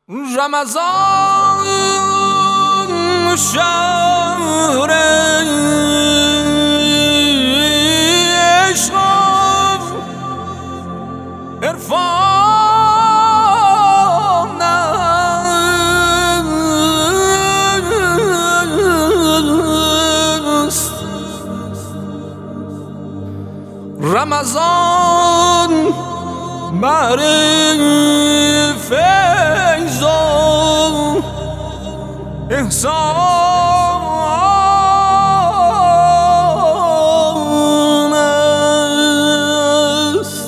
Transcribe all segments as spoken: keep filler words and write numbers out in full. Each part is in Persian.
رمضان شهر عشق و عرفان است. رمضان بر فیض و احسان است.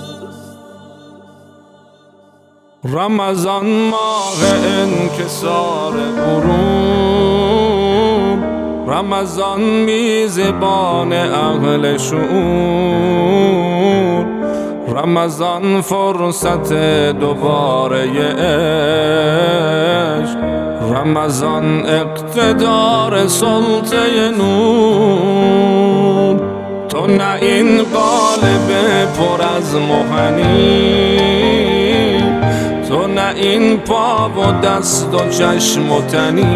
رمضان ماه انکسار غروب، رمضان میزبان اهل شعور، رمضان فرصت دوباره عشق، رمضان اقتدار سلطه نور. تو نه این قالب پر از مهنی، تو نه این پا و دست و چشم و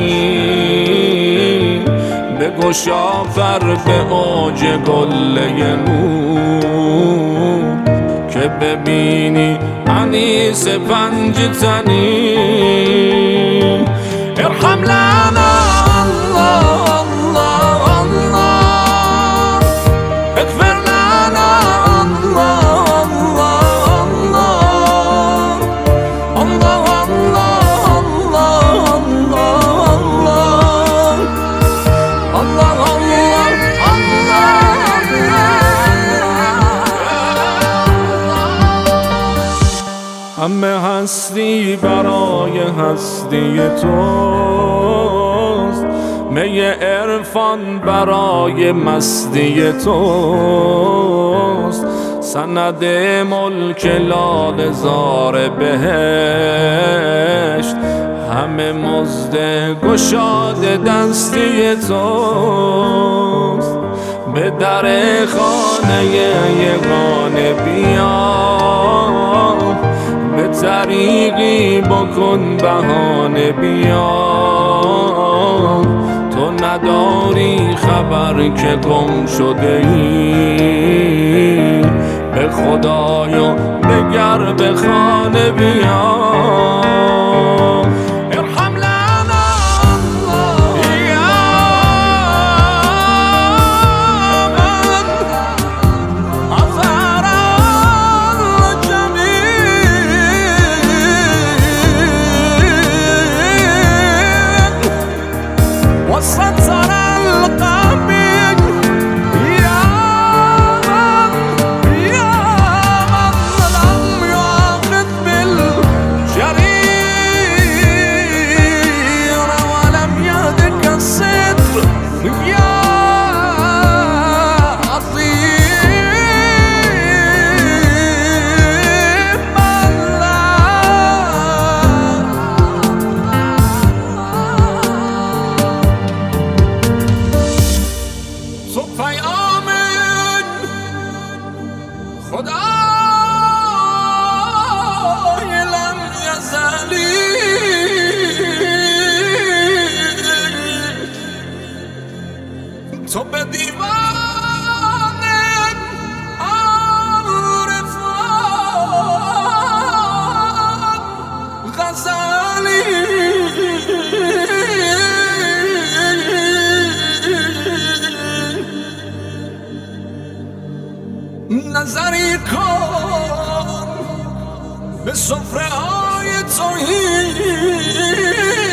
تنی، بگشا پر به اوج گله نور که ببینی انیس پنج تنی. ارحم لنا الله الله الله، اغفر لنا الله الله الله الله الله الله. همه هستی برای هستی توست، می عرفان برای مستی توست، سند ملک لاله زار بهشت، همه مزد گشاد دستی توست. به در خانه یگانه بیا، به طریقی بکن بهانه بیا. تو نداری خبر که گم شده ای، به خدایا نگر به خانه بیا. تو به دیوان عارفان غزالی، نظری کن به سفره های توحید،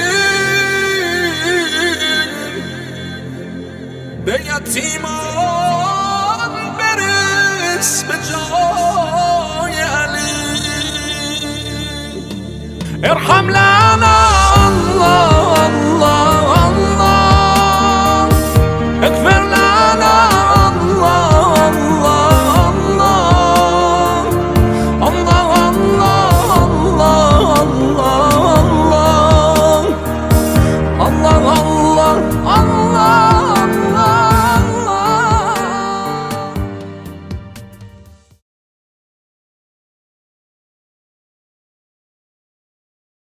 به یتیمان برس به جای علی. ارحم لنا